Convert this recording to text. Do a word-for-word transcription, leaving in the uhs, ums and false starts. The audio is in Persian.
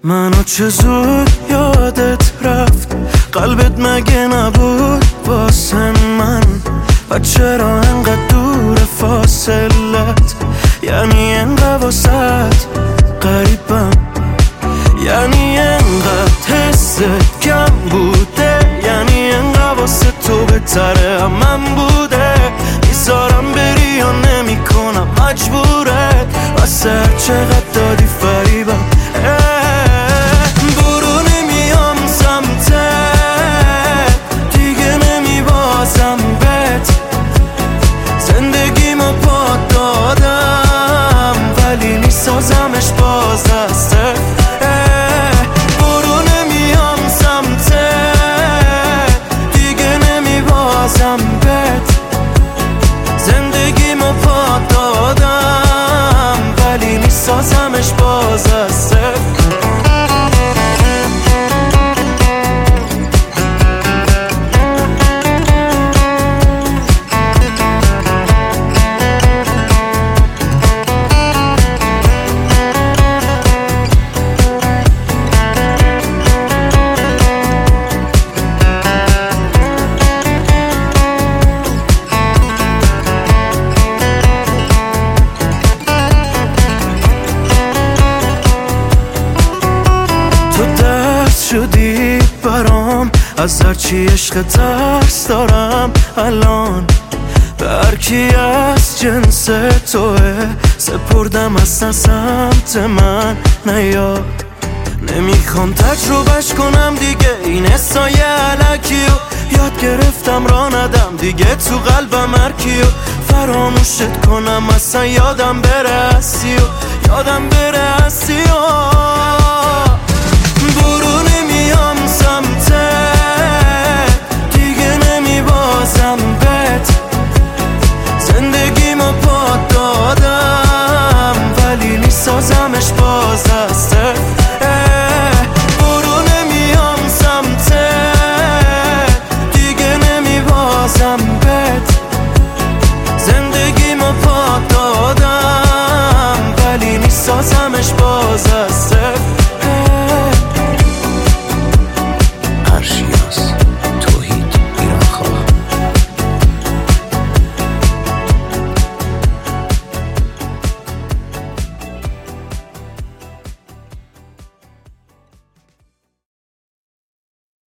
منو چه زود یادت رفت، قلبت مگه نبود واسه من؟ و چرا انقدر دور فاصلت؟ یعنی انقدر واسط قریبم، یعنی انقدر حست کم بوده، یعنی انقدر واسه تو بهتره من بوده. میذارم بری یا نمی کنم مجبوره، واسه هر چقدر دادی فریبم. برو نمیام سمتت، دیگه نمی بازم بهت. زندگیمو پات دادم ولی میسازمش باز از صفر. برو نمیام سمتت، دیگه نمی بازم بهت. زندگیمو پات دادم ولی میسازمش باز از صفر. شدی برام از هرچی عشق ترس دارم الان. به هرکی از جنس توه سپردم اصلا سمت من نیاد. نمیخوام تجربهش کنم دیگه این حسای علکیو، یاد گرفتم را ندم دیگه تو قلبم هرکیو. فراموشت کنم اصلا یادم بره هستی و یادم بره هستی و